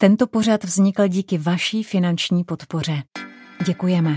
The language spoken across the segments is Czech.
Tento pořad vznikl díky vaší finanční podpoře. Děkujeme.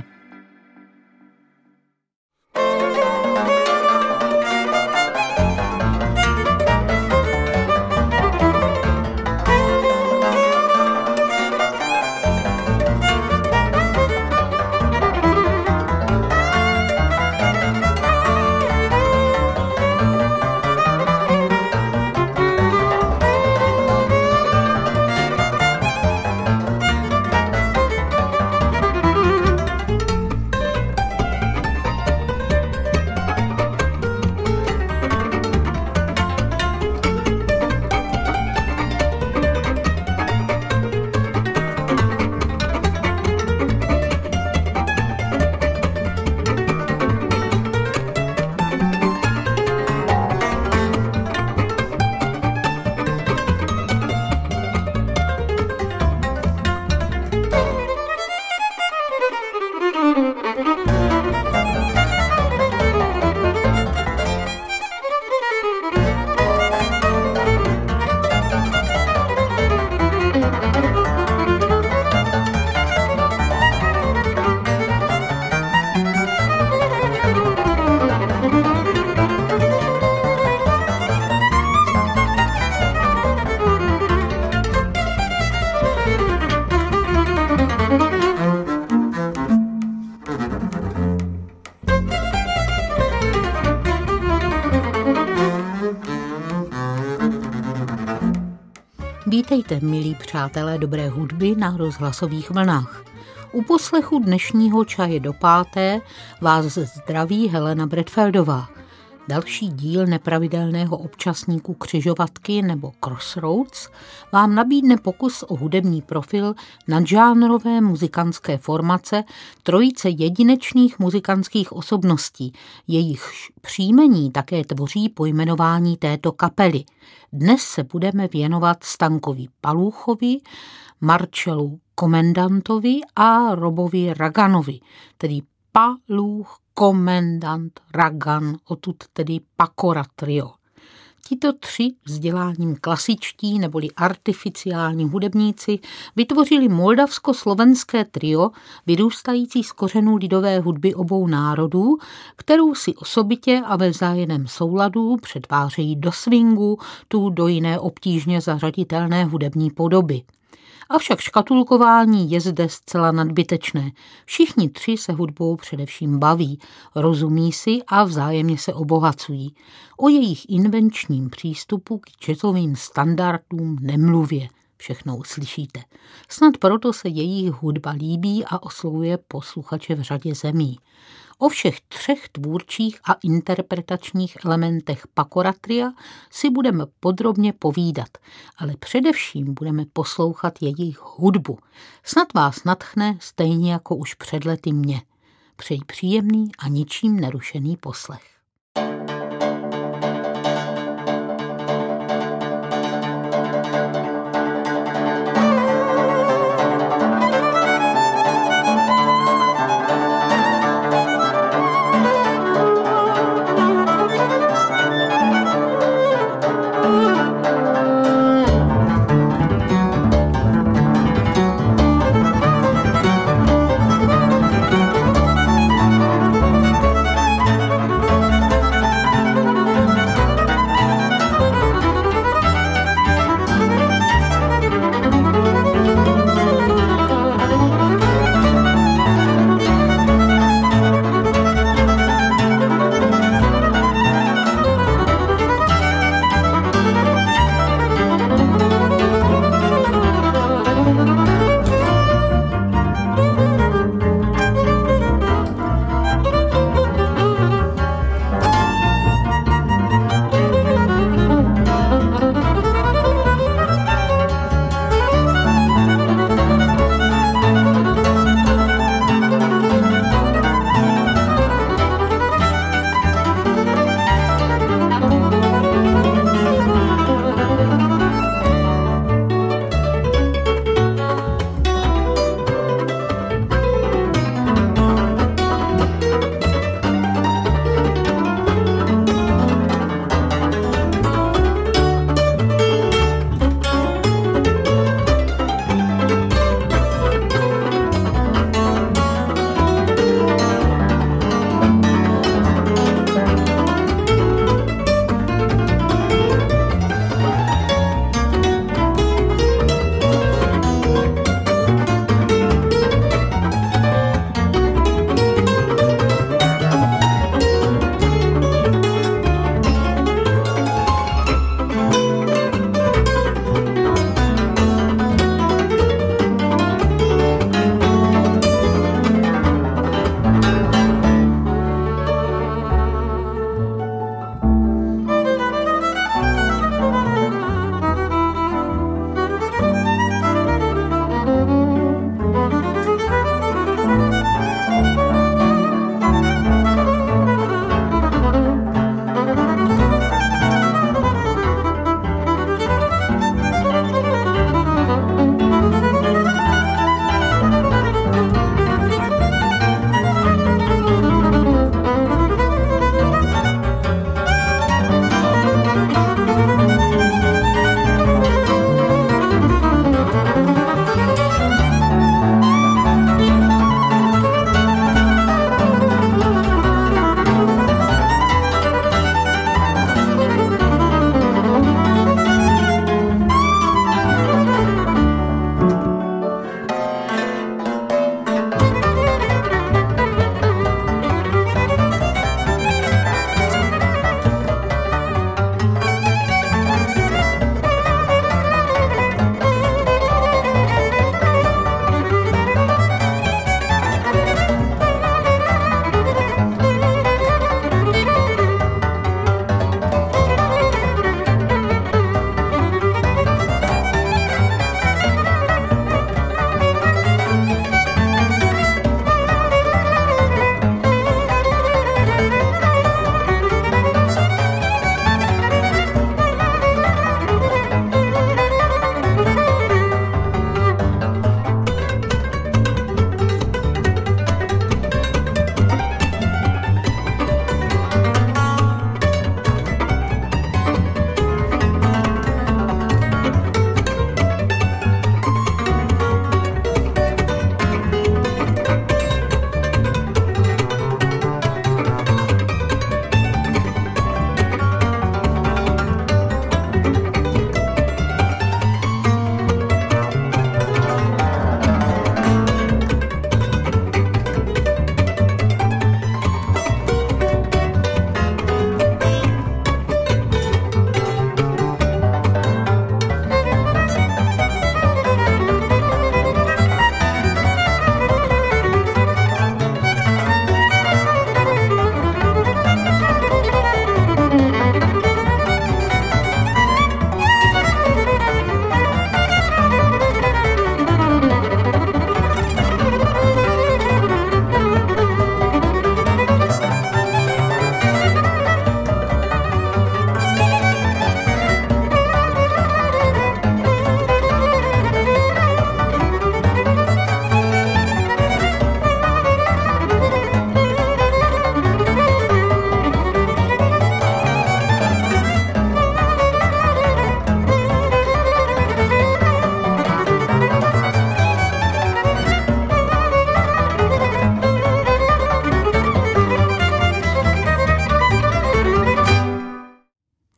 Vítejte, milí přátelé dobré hudby na rozhlasových vlnách. U poslechu dnešního Čaje do páté vás zdraví Helena Bredfeldová. Další díl nepravidelného občasníku Křižovatky nebo Crossroads vám nabídne pokus o hudební profil nadžánrové muzikantské formace trojice jedinečných muzikantských osobností. Jejichž příjmení také tvoří pojmenování této kapely. Dnes se budeme věnovat Stankovi Palúchovi, Marcellu Komendantovi a Robovi Raganovi, tedy Palúch, Komendant, Ragan, odtud tedy Pakora trio. Tito tři vzděláním klasičtí neboli artificiální hudebníci vytvořili moldavsko-slovenské trio, vyrůstající z kořenů lidové hudby obou národů, kterou si osobitě a ve vzájemném souladu přetvářejí do swingu, tu do jiné obtížně zařaditelné hudební podoby. Avšak škatulkování je zde zcela nadbytečné. Všichni tři se hudbou především baví, rozumí si a vzájemně se obohacují. O jejich invenčním přístupu k jazzovým standardům nemluvě. Všechno uslyšíte. Snad proto se jejich hudba líbí a oslovuje posluchače v řadě zemí. O všech třech tvůrčích a interpretačních elementech Pakora tria si budeme podrobně povídat, ale především budeme poslouchat jejich hudbu. Snad vás nadchne stejně jako už před lety mě. Přeji příjemný a ničím nerušený poslech.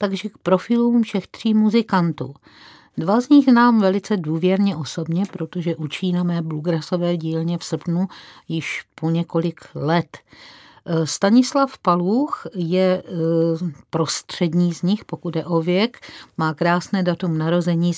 takže k profilům všech 3 muzikantů. 2 z nich znám velice důvěrně osobně, protože učí na mé bluegrassové dílně v srpnu již po několik let. Stanislav Paluch je prostřední z nich, pokud je o věk. Má krásné datum narození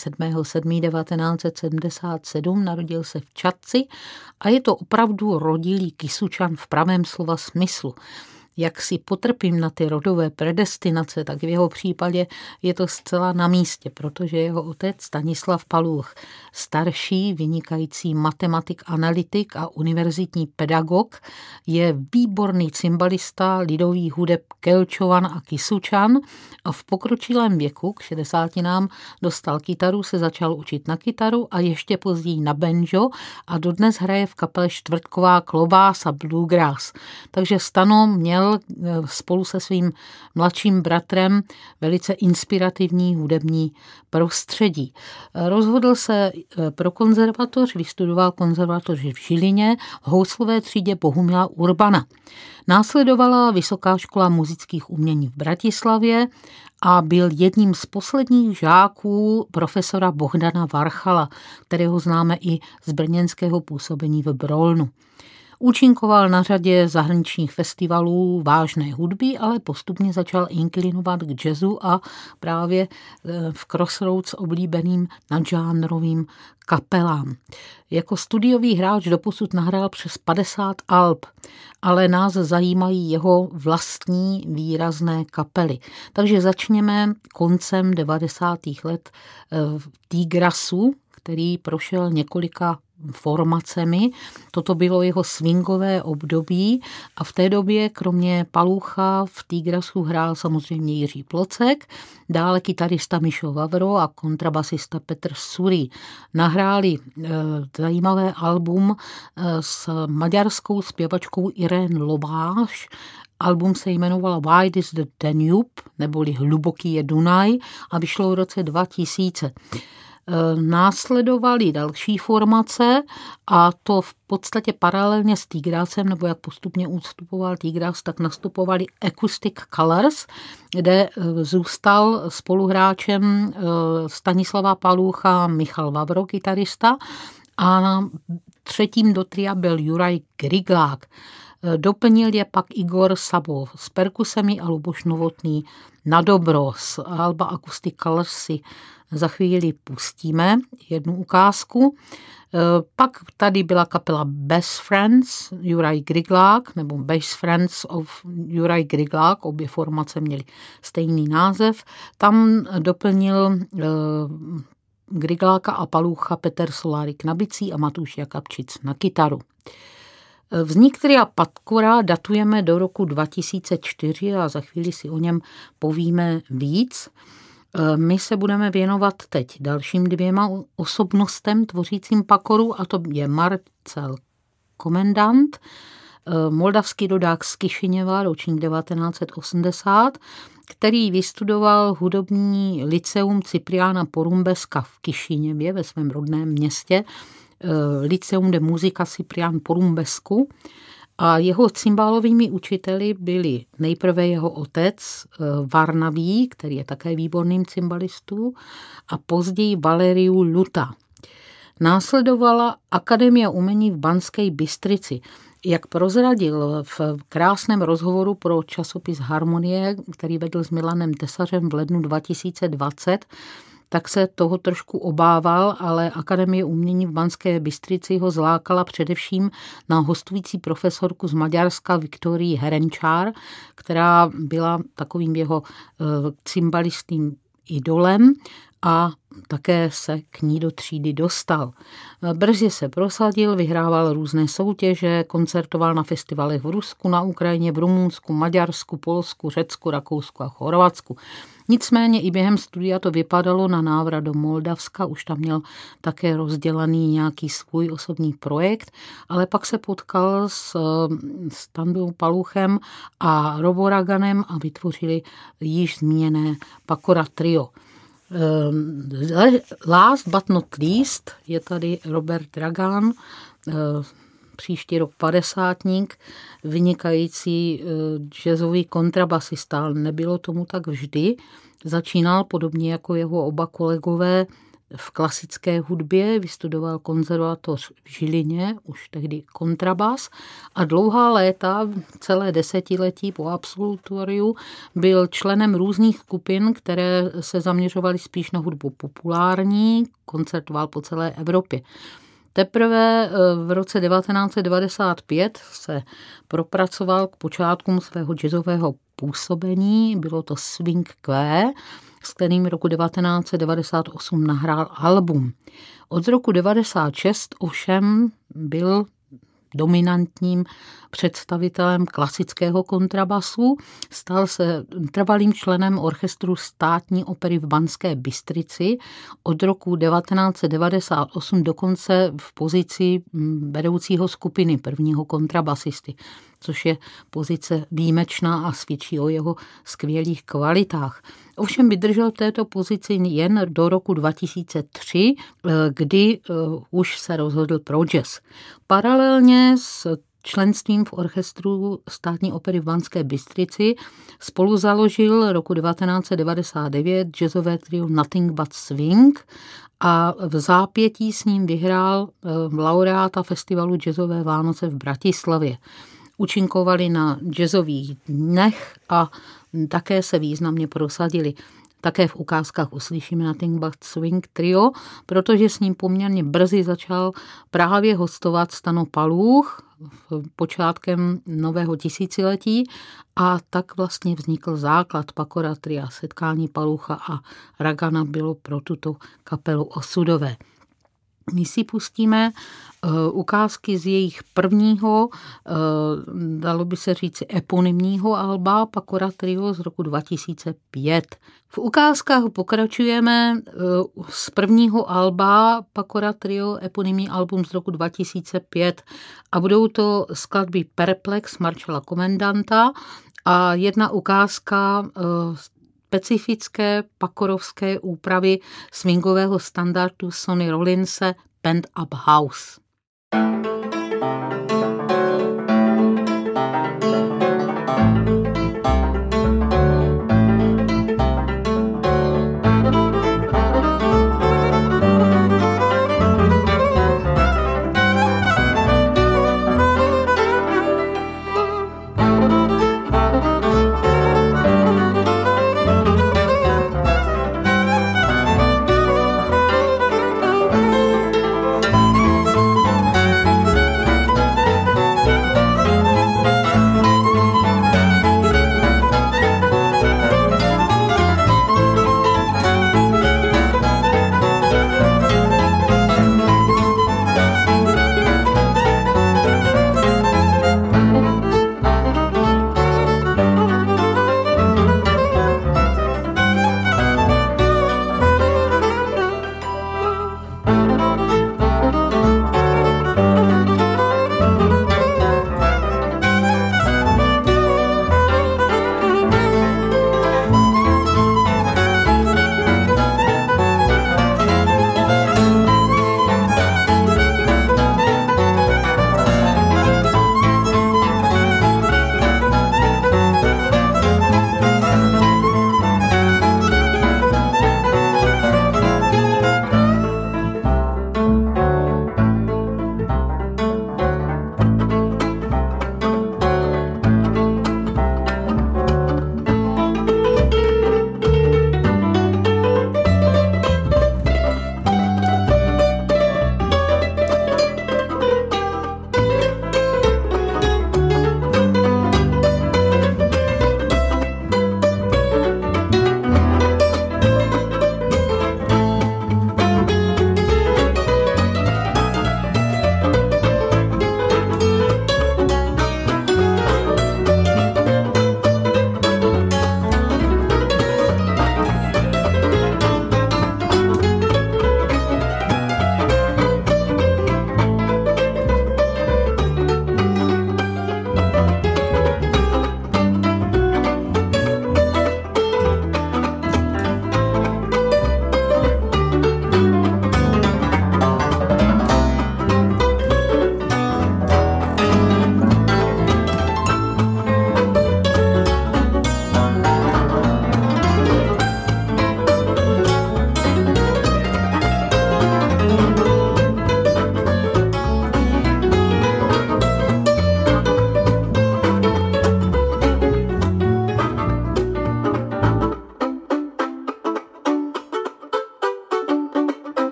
7.7.1977, narodil se v Čadci a je to opravdu rodilý Kysučan v pravém slova smyslu. Jak si potrpím na ty rodové predestinace, tak v jeho případě je to zcela na místě, protože jeho otec Stanislav Paluch, starší, vynikající matematik, analytik a univerzitní pedagog, je výborný cymbalista lidových hudeb Kelčovan a Kysučan a v pokročilém věku, k 60 dostal kytaru, se začal učit na kytaru a ještě později na banjo a dodnes hraje v kapele Čtvrtková klobása Bluegrass. Takže Stano měl spolu se svým mladším bratrem velice inspirativní hudební prostředí. Rozhodl se pro konzervatoř, vystudoval konzervatoř v Žilině, v houslové třídě Bohumila Urbana. Následovala Vysoká škola muzických umění v Bratislavě a byl jedním z posledních žáků profesora Bohdana Varchala, kterého známe i z brněnského působení v Brolnu. Účinkoval na řadě zahraničních festivalů vážné hudby, ale postupně začal inklinovat k jazzu a právě v Crossroads oblíbeným nadžánrovým kapelám. Jako studiový hráč doposud nahrál přes 50 alb, ale nás zajímají jeho vlastní výrazné kapely. Takže začněme koncem 90. let v Tigrasu, který prošel několika formacemi. Toto bylo jeho swingové období a v té době kromě Palucha v Tigrasu hrál samozřejmě Jiří Plocek, dále kytarista Mišo Vavro a kontrabasista Petr Suri. Nahráli zajímavé album s maďarskou zpěvačkou Irén Lobáš. Album se jmenoval Wide is the Danube, neboli Hluboký je Dunaj a vyšlo v roce 2000. Následovaly další formace a to v podstatě paralelně s Tigrasem, nebo jak postupně ústupoval Tigras, tak nastupovali Acoustic Colors, kde zůstal spoluhráčem Stanislava Palucha Michal Vavro, kytarista, a třetím do tria byl Juraj Griglák. Doplnil je pak Igor Sabo s perkusemi a Luboš Novotný na dobro. Z alba Acoustic Colors si za chvíli pustíme jednu ukázku. Pak tady byla kapela Bass Friends Juraj Griglák nebo Bass Friends of Juraj Griglák, obě formace měly stejný název. Tam doplnil Grigláka a Palucha Petr Solárik na bicí a Matuš Jakabčic na kytaru. Vznik tria Patkora datujeme do roku 2004 a za chvíli si o něm povíme víc. My se budeme věnovat teď dalším 2 osobnostem tvořícím Pakoru a to je Marcel Komendant, moldavský rodák z Kišiněva, ročník 1980, který vystudoval hudební lyceum Cipriána Porumbeska v Kišiněvě ve svém rodném městě, Lyceum de Musica Ciprián Porumbesku, a jeho cymbálovými učiteli byli nejprve jeho otec Varnavý, který je také výborným cymbalistou, a později Valeriu Luta. Následovala Akademie umění v Banské Bystrici. Jak prozradil v krásném rozhovoru pro časopis Harmonie, který vedl s Milanem Tesařem v lednu 2020, tak se toho trošku obával, ale Akademie umění v Banské Bystrici ho zlákala především na hostující profesorku z Maďarska Viktorii Herenčár, která byla takovým jeho cymbalistým idolem a také se k ní do třídy dostal. Brzy se prosadil, vyhrával různé soutěže, koncertoval na festivalech v Rusku, na Ukrajině, v Rumunsku, Maďarsku, Polsku, Řecku, Rakousku a Chorvatsku. Nicméně i během studia to vypadalo na návrat do Moldavska, už tam měl také rozdělaný nějaký svůj osobní projekt, ale pak se potkal s Standou Paluchem a Robo Raganem a vytvořili již zmíněné Pakora trio. Last but not least je tady Robert Dragan, příští rok padesátník, vynikající jazzový kontrabasista. Nebylo tomu tak vždy. Začínal podobně jako jeho oba kolegové v klasické hudbě, vystudoval konzervatoř v Žilině, už tehdy kontrabas, a dlouhá léta, celé desetiletí po absolutoriu, byl členem různých skupin, které se zaměřovaly spíš na hudbu populární, koncertoval po celé Evropě. Teprve v roce 1995 se propracoval k počátkům svého jazzového působení, bylo to Swing Q, s kterým roku 1998 nahrál album. Od roku 1996 ovšem byl dominantním představitelem klasického kontrabasu, stal se trvalým členem orchestru Státní opery v Banské Bystrici, od roku 1998 dokonce v pozici vedoucího skupiny prvního kontrabasisty, což je pozice výjimečná a svědčí o jeho skvělých kvalitách. Ovšem vydržel v této pozici jen do roku 2003, kdy už se rozhodl pro jazz. Paralelně s členstvím v orchestru Státní opery v Banské Bystrici spolu založil roku 1999 jazzové trio Nothing But Swing a v zápětí s ním vyhrál laureáta festivalu Jazzové Vánoce v Bratislavě. Účinkovali na jazzových dnech a také se významně prosadili. Také v ukázkách uslyšíme Nothing But Swing trio, protože s ním poměrně brzy začal právě hostovat Stano Paluch počátkem nového tisíciletí a tak vlastně vznikl základ Pacora tria. Setkání Palucha a Ragana bylo pro tuto kapelu osudové. My si pustíme ukázky z jejich prvního, dalo by se říct, eponymního alba Pacora trio z roku 2005. V ukázkách pokračujeme z prvního alba Pacora trio, eponymní album z roku 2005, a budou to skladby Perplex Marcela Komendanta a jedna ukázka specifické pacorovské úpravy swingového standardu Sonny Rollinse Band Up House.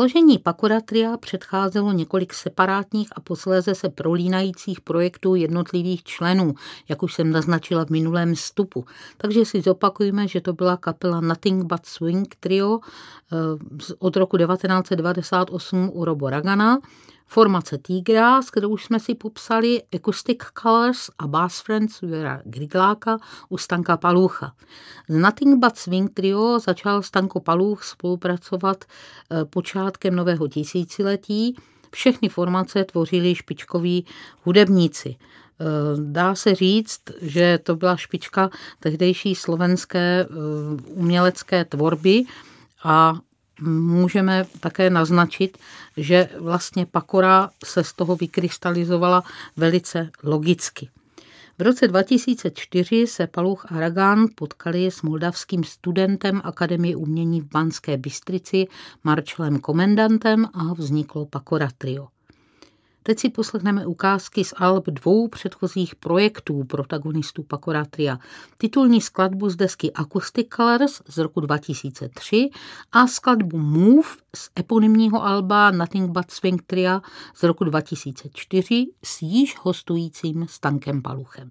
Založení Pakora Tria předcházelo několik separátních a posléze se prolínajících projektů jednotlivých členů, jak už jsem naznačila v minulém vstupu. Takže si zopakujeme, že to byla kapela Nothing But Swing Trio od roku 1998 u Robo Ragana, formace Tigra, s kterou už jsme si popsali, Acoustic Colors a Bass Friends Jura Grigláka u Stanka Palucha. S Nothing But Swing Trio začal Stanko Paluch spolupracovat počátkem nového tisíciletí. Všechny formace tvořili špičkoví hudebníci. Dá se říct, že to byla špička tehdejší slovenské umělecké tvorby a můžeme také naznačit, že vlastně Pakora se z toho vykrystalizovala velice logicky. V roce 2004 se Paluch a Ragan potkali s moldavským studentem Akademie umění v Banské Bystrici Marcelem Komendantem a vzniklo Pakora Trio. Teď si poslechneme ukázky z alb 2 předchozích projektů protagonistů Pakora Tria. Titulní skladbu z desky Acoustic Colors z roku 2003 a skladbu Move z eponymního alba Nothing But Swing Tria z roku 2004 s již hostujícím Stankem Paluchem.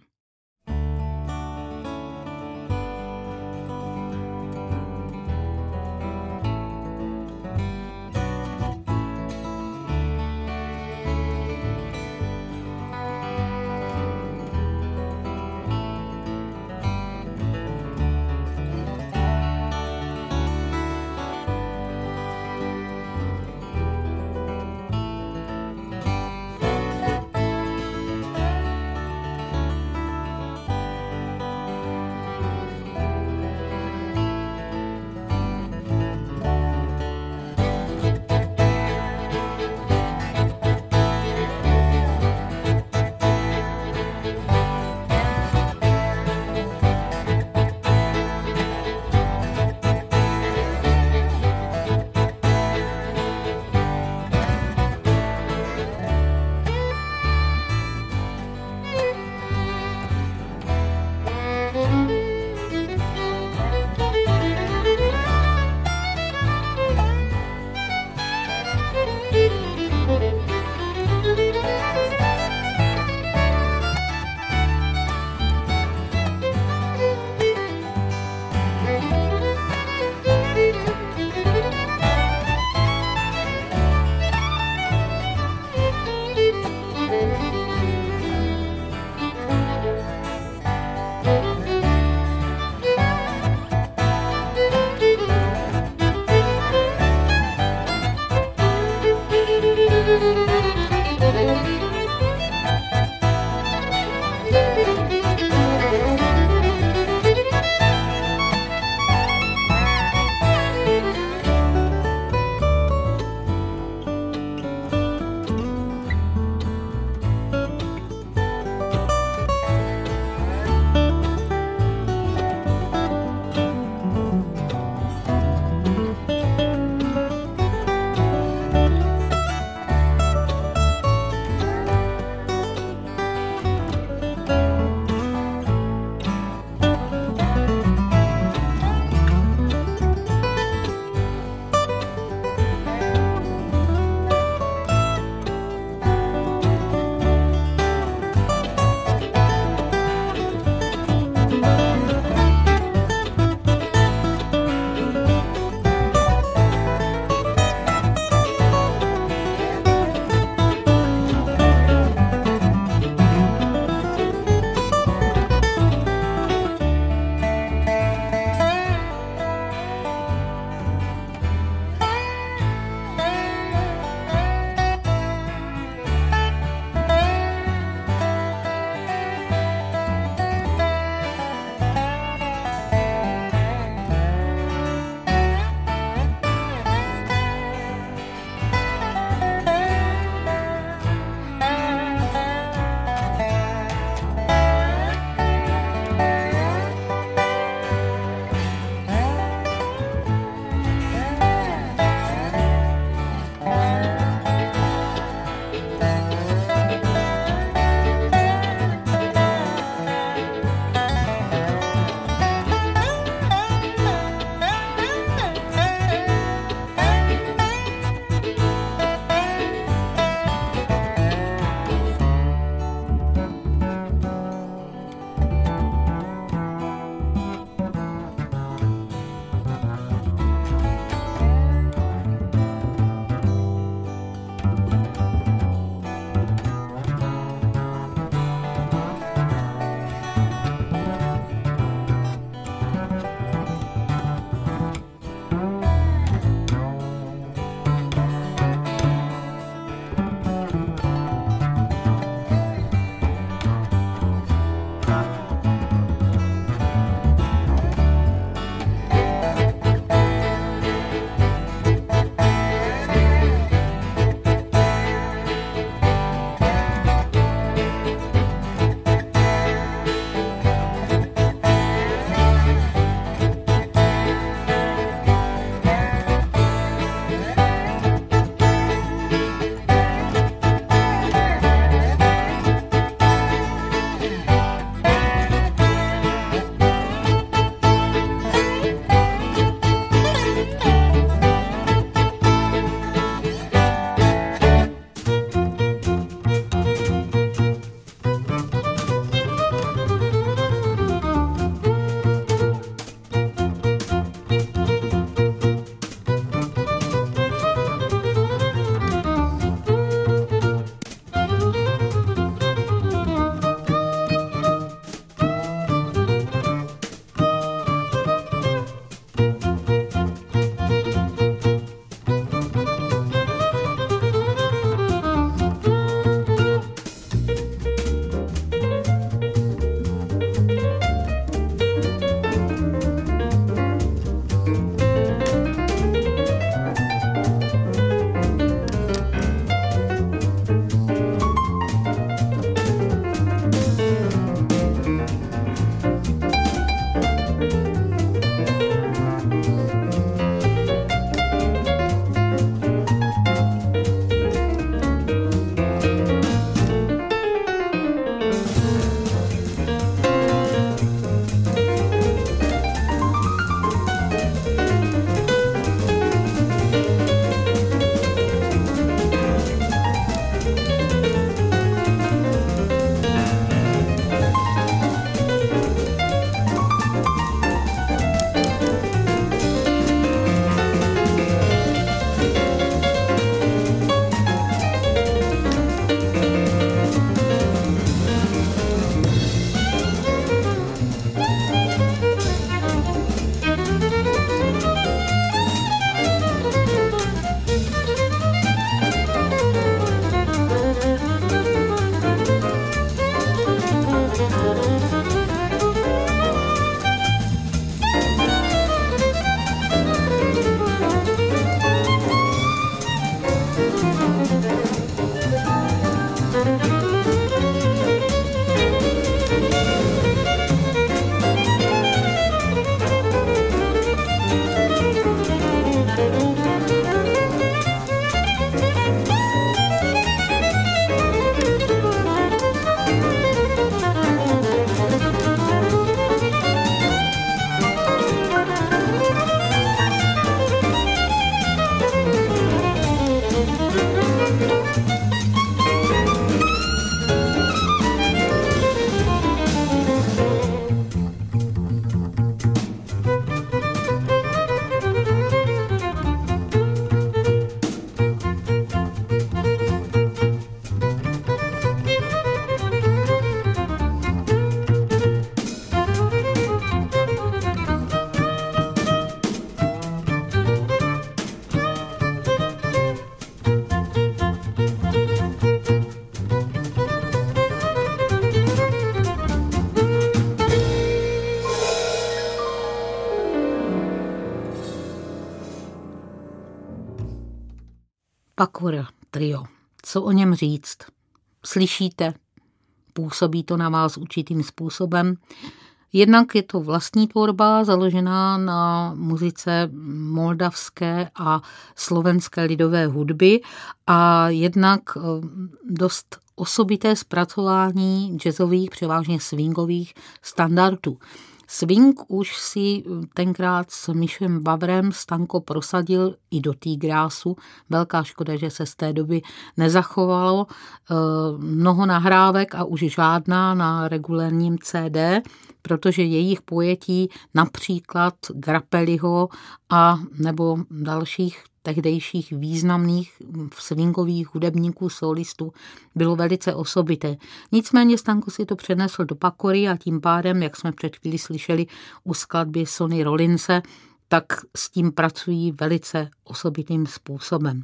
Pacora trio. Co o něm říct? Slyšíte? Působí to na vás určitým způsobem. Jednak je to vlastní tvorba založená na muzice moldavské a slovenské lidové hudby a jednak dost osobité zpracování jazzových, převážně swingových standardů. Swing už si tenkrát s Mišem Bavrem Stanko prosadil i do T-Grassu. Velká škoda, že se z té doby nezachovalo mnoho nahrávek a už žádná na regulérním CD, protože jejich pojetí například Grappelliho a nebo dalších tehdejších významných swingových hudebníků, solistů bylo velice osobité. Nicméně Stanko si to přenesl do Pacory a tím pádem, jak jsme před chvíli slyšeli u skladby Sonny Rollinse, tak s tím pracují velice osobitým způsobem.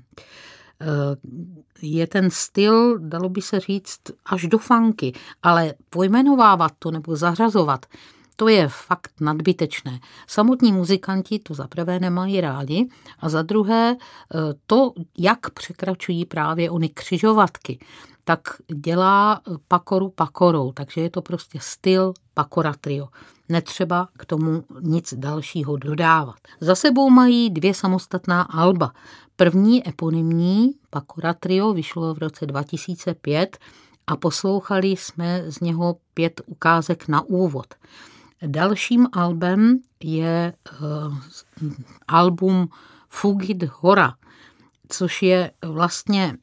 Je ten styl, dalo by se říct, až do funky, ale pojmenovávat to nebo zařazovat, to je fakt nadbytečné. Samotní muzikanti to za prvé nemají rádi a za druhé to, jak překračují právě ony křižovatky, tak dělá Pacoru Pacorou, takže je to prostě styl Pacora trio. Netřeba k tomu nic dalšího dodávat. Za sebou mají 2 samostatná alba. První eponymní Pacora trio vyšlo v roce 2005 a poslouchali jsme z něho 5 ukázek na úvod. Dalším albem je album Fugit Hora, což je vlastně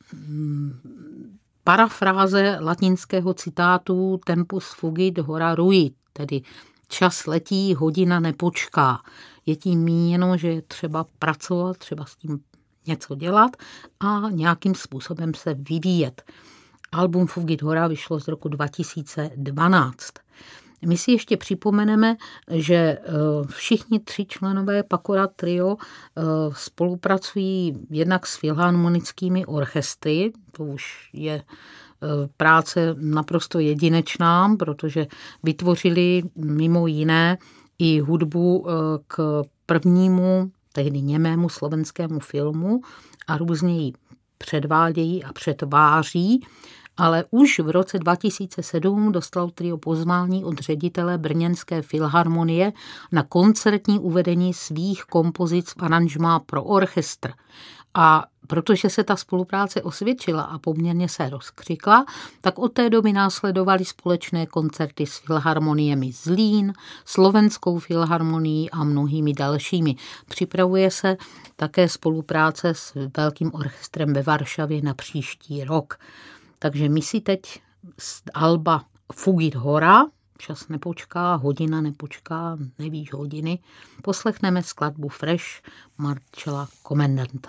parafráze latinského citátu Tempus fugit hora ruit, tedy čas letí, hodina nepočká. Je tím míněno, že je třeba pracovat, třeba s tím něco dělat a nějakým způsobem se vyvíjet. Album Fugit Hora vyšlo z roku 2012. My si ještě připomeneme, že všichni 3 členové Pacora trio spolupracují jednak s filharmonickými orchestry, to už je práce naprosto jedinečná, protože vytvořili mimo jiné i hudbu k prvnímu, tehdy němému slovenskému filmu a různě ji předvádějí a přetváří, ale už v roce 2007 dostal trio pozvání od ředitele Brněnské filharmonie na koncertní uvedení svých kompozic v aranžmá pro orchestr. A protože se ta spolupráce osvědčila a poměrně se rozkřikla, tak od té doby následovaly společné koncerty s filharmoniemi Zlín, Slovenskou filharmonií a mnohými dalšími. Připravuje se také spolupráce s velkým orchestrem ve Varšavě na příští rok. Takže my si teď z alba Fugit Hora, čas nepočká, hodina nepočká, nevíš hodiny, poslechneme skladbu Fresh Marcela Komendanta.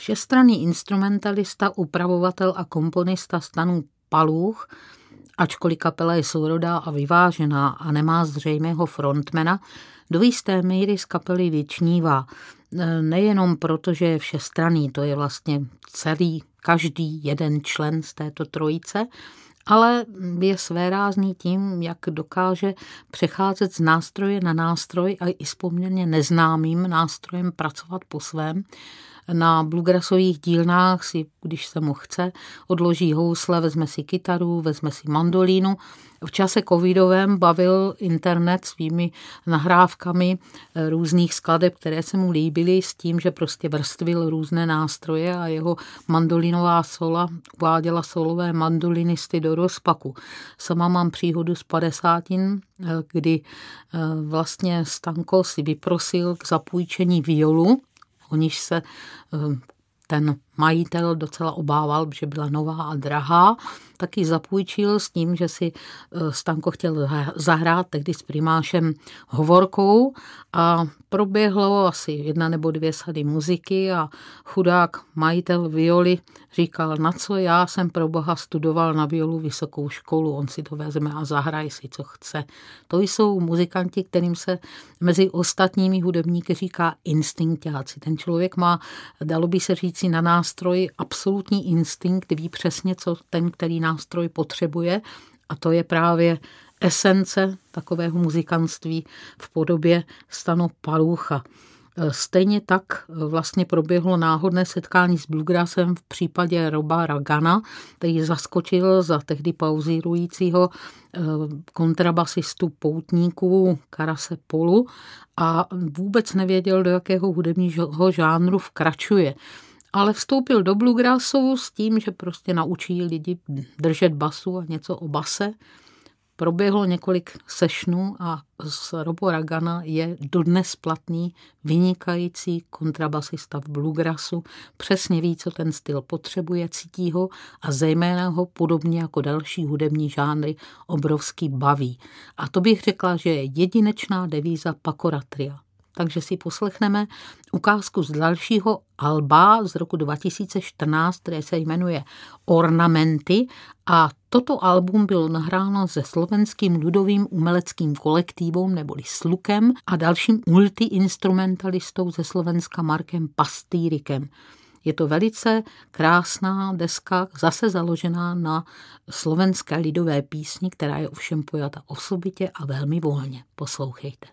Všestranný instrumentalista, upravovatel a komponista stanu Paluch, ačkoliv kapela je sourodá a vyvážená a nemá zřejmého frontmana, do jisté míry z kapely vyčnívá. Nejenom proto, že je všestranný, to je vlastně každý jeden člen z této trojice, ale je svérázný tím, jak dokáže přecházet z nástroje na nástroj a i s poměrně neznámým nástrojem pracovat po svém. Na bluegrassových dílnách si, když se mu chce, odloží housle, vezme si kytaru, vezme si mandolínu. V čase covidovém bavil internet svými nahrávkami různých skladeb, které se mu líbily, s tím, že prostě vrstvil různé nástroje a jeho mandolinová sola uváděla solové mandolinisty do rozpaku. Sama mám příhodu z 50, kdy vlastně Stanko si vyprosil k zapůjčení violu, o níž se ten majitel docela obával, že byla nová a drahá, tak ji zapůjčil s tím, že si Stanko chtěl zahrát tehdy s primášem Hovorkou a proběhlo asi 1 nebo 2 sady muziky a chudák majitel violy říkal, na co já jsem pro boha studoval na violu vysokou školu, on si to vezme a zahraje si, co chce. To jsou muzikanti, kterým se mezi ostatními hudebníky říká instinktáci. Ten člověk má, dalo by se říci, na nástroj absolutní instinkt, ví přesně, co ten, který nástroj potřebuje, a to je právě esence takového muzikantství v podobě Stano Palucha. Stejně tak vlastně proběhlo náhodné setkání s bluegrassem v případě Roba Ragana, který zaskočil za tehdy pauzírujícího kontrabasistu poutníků Karase Polu a vůbec nevěděl, do jakého hudebního žánru vkračuje. Ale vstoupil do bluegrassu s tím, že prostě naučí lidi držet basu a něco o base. Proběhlo několik sessionů a z Robo Ragana je dodnes platný, vynikající kontrabasista v bluegrassu. Přesně ví, co ten styl potřebuje, cítí ho a zejména ho podobně jako další hudební žánry obrovský baví. A to bych řekla, že je jedinečná devíza Pacora Tria. Takže si poslechneme ukázku z dalšího alba z roku 2014, které se jmenuje Ornamenty, a toto album bylo nahráno se slovenským ludovým uměleckým kolektivem neboli Slukem a dalším multiinstrumentalistou ze Slovenska Markem Pastýrikem. Je to velice krásná deska, zase založená na slovenské lidové písni, která je ovšem pojata osobitě a velmi volně. Poslouchejte.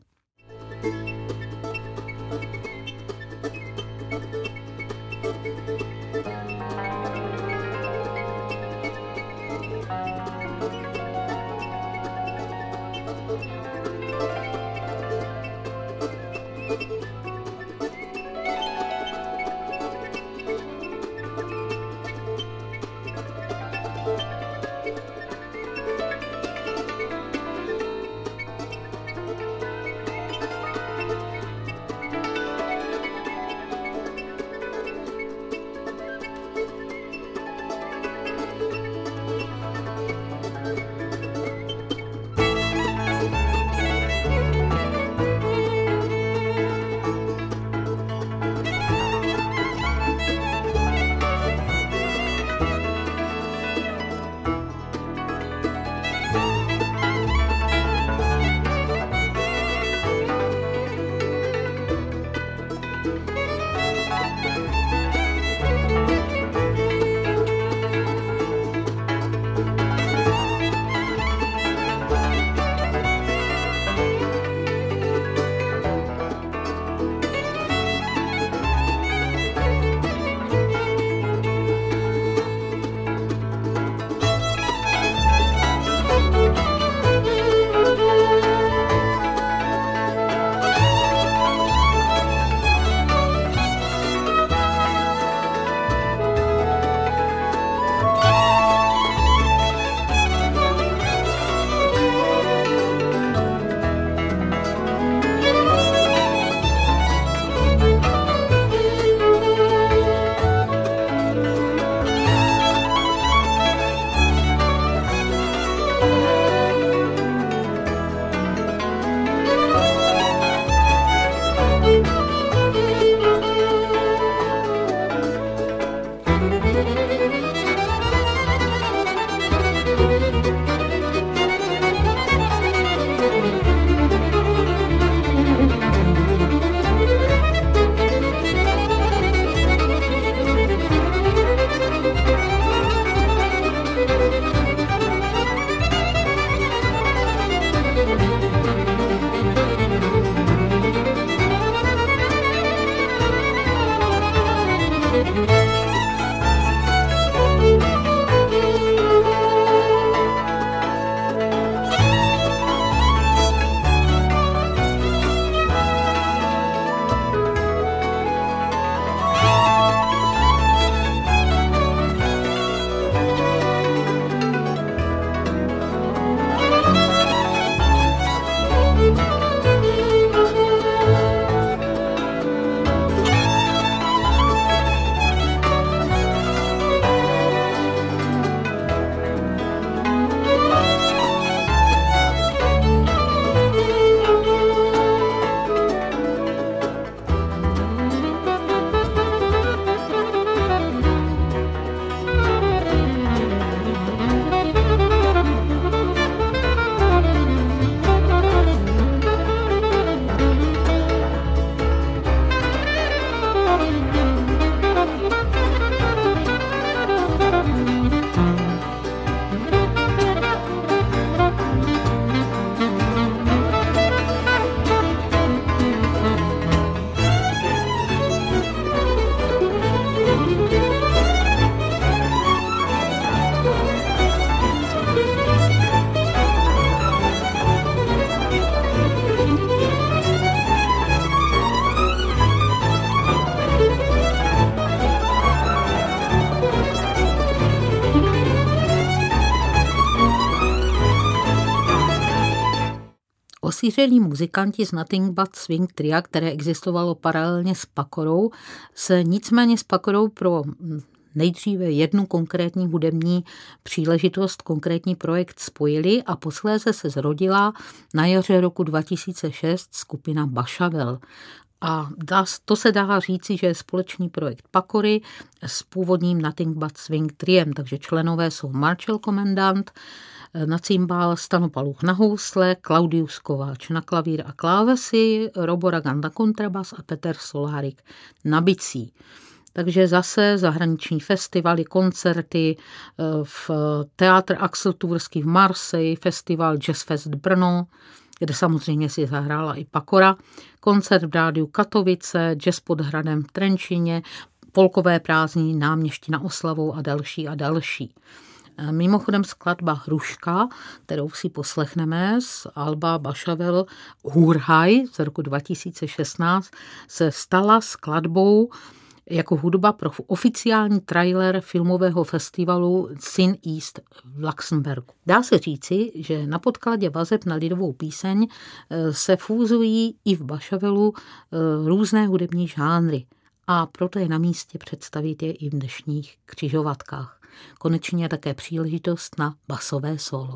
osiřelí muzikanti z Nothing But Swing tria, které existovalo paralelně s Pakorou, se nicméně s Pakorou pro nejdříve jednu konkrétní hudební příležitost, konkrétní projekt spojili a posléze se zrodila na jaře roku 2006 skupina Bashavel. A to se dá říci, že je společný projekt Pakory s původním Nothing But Swing triem, takže členové jsou Marcel Komendant na cimbál, Stano Paluch na housle, Klaudius Kováč na klavír a klávesy, Robo Ragan na kontrabas a Peter Solárik na bicí. Takže zase zahraniční festivaly, koncerty v Teatr Axel Turský v Marseille, festival Jazz Fest Brno, kde samozřejmě si zahrála i Pakora, koncert v rádiu Katovice, jazz pod hradem v Trenčíně, polkové prázdniny, Náměšti na Oslavou a další a další. Mimochodem skladba Hruška, kterou si poslechneme z alba Bashavel Hurhaj z roku 2016, se stala skladbou jako hudba pro oficiální trailer filmového festivalu Sin East v Luxemburgu. Dá se říci, že na podkladě vazeb na lidovou píseň se fúzují i v Bashavelu různé hudební žánry a proto je na místě představit je i v dnešních křižovatkách. Konečně také příležitost na basové solo.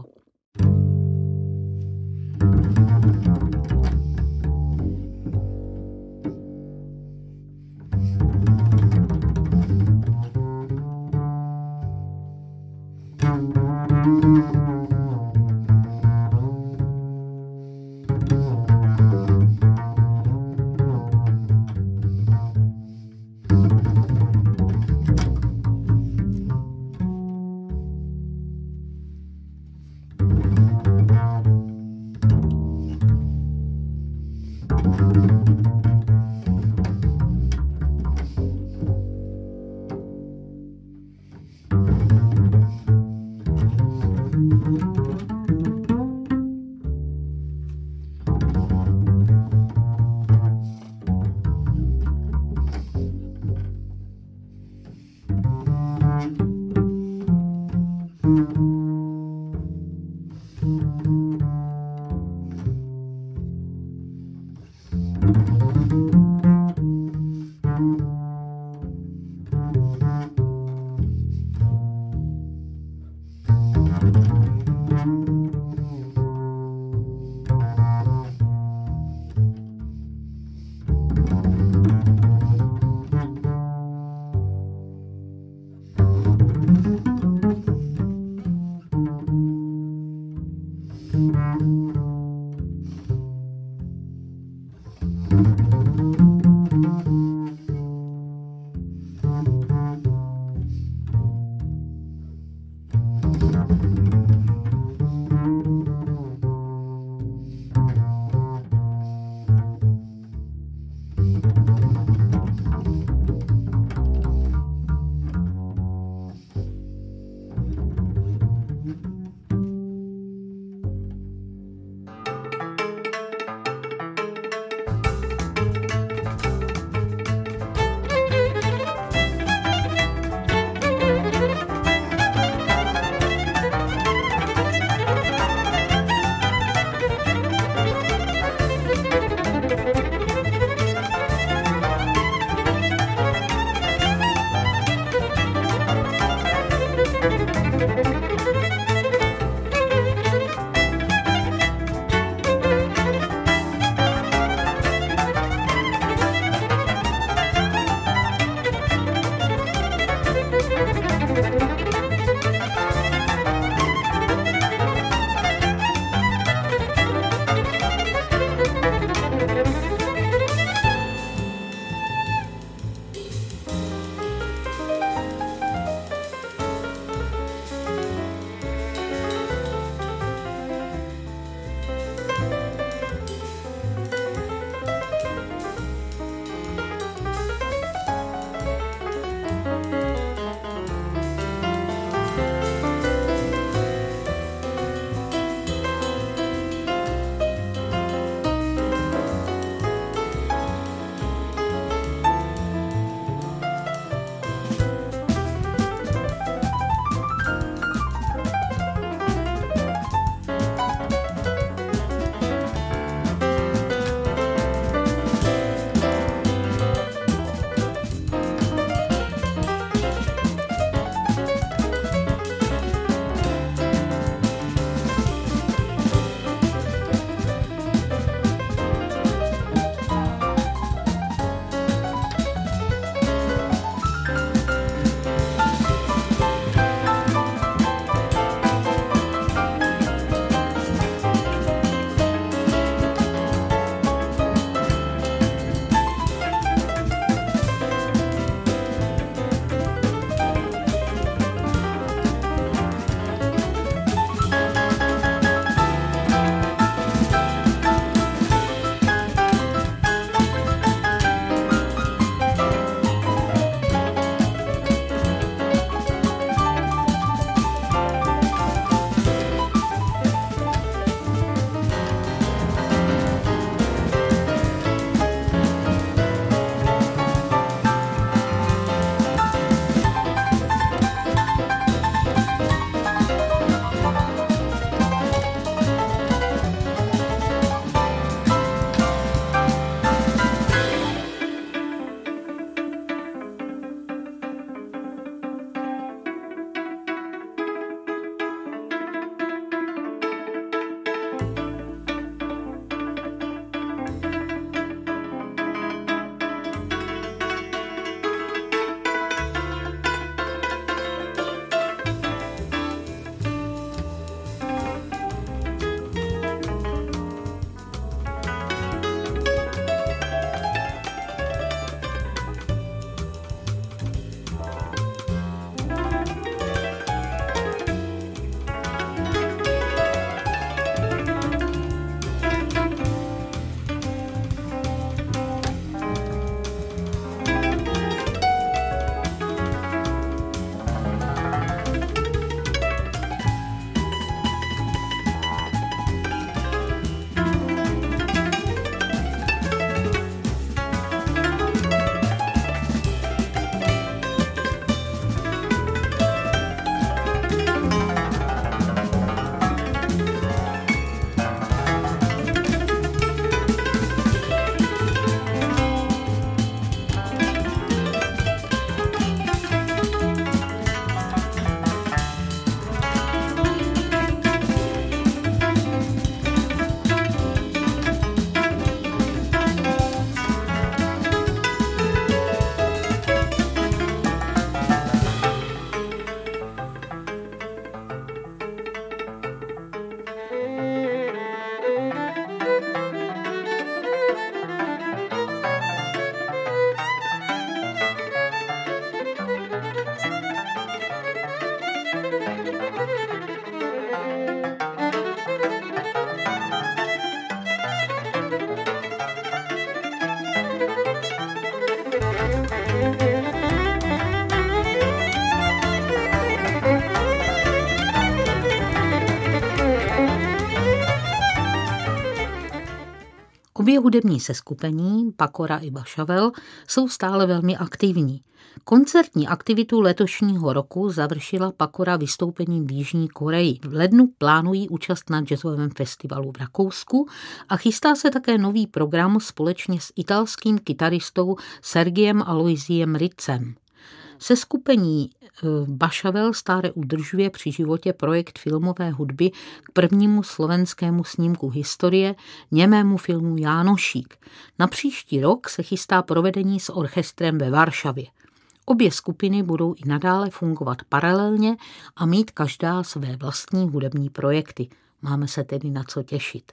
Obě hudební seskupení, Pakora i Bašavel, jsou stále velmi aktivní. Koncertní aktivitu letošního roku završila Pakora vystoupením v Jižní Koreji. V lednu plánují účast na jazzovém festivalu v Rakousku a chystá se také nový program společně s italským kytaristou Sergiem Aloisiem Ritzem. Seskupení Bašavel stále udržuje při životě projekt filmové hudby k prvnímu slovenskému snímku historie, němému filmu Jánošík. Na příští rok se chystá provedení s orchestrem ve Varšavě. Obě skupiny budou i nadále fungovat paralelně a mít každá své vlastní hudební projekty. Máme se tedy na co těšit.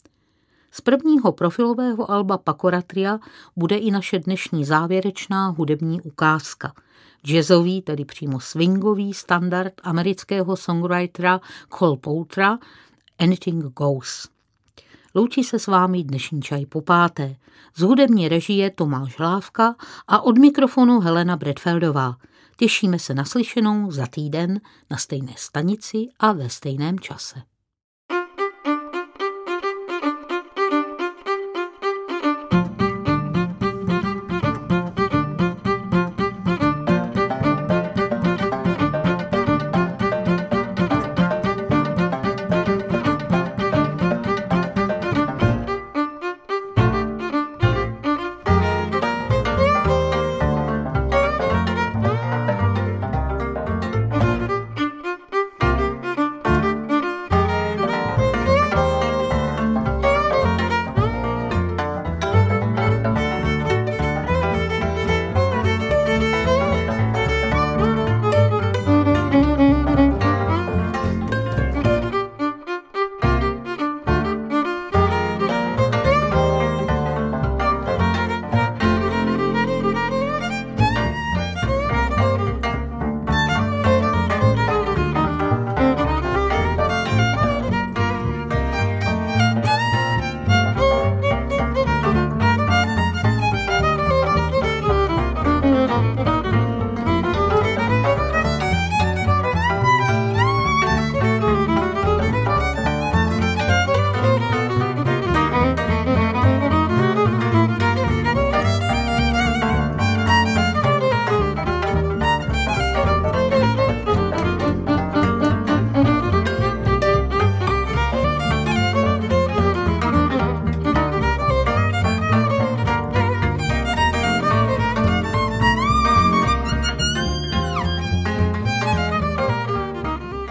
Z prvního profilového alba Pakora Tria bude i naše dnešní závěrečná hudební ukázka. Jazzový, tedy přímo swingový standard amerického songwritera Cole Poultera Anything Goes. Loučí se s vámi dnešní čaj po páté. Z hudební režie Tomáš Hlávka a od mikrofonu Helena Bredfeldová. Těšíme se na slyšenou za týden na stejné stanici a ve stejném čase.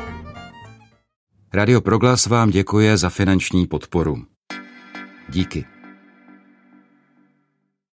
Radio Proglas vám děkuje za finanční podporu. Díky.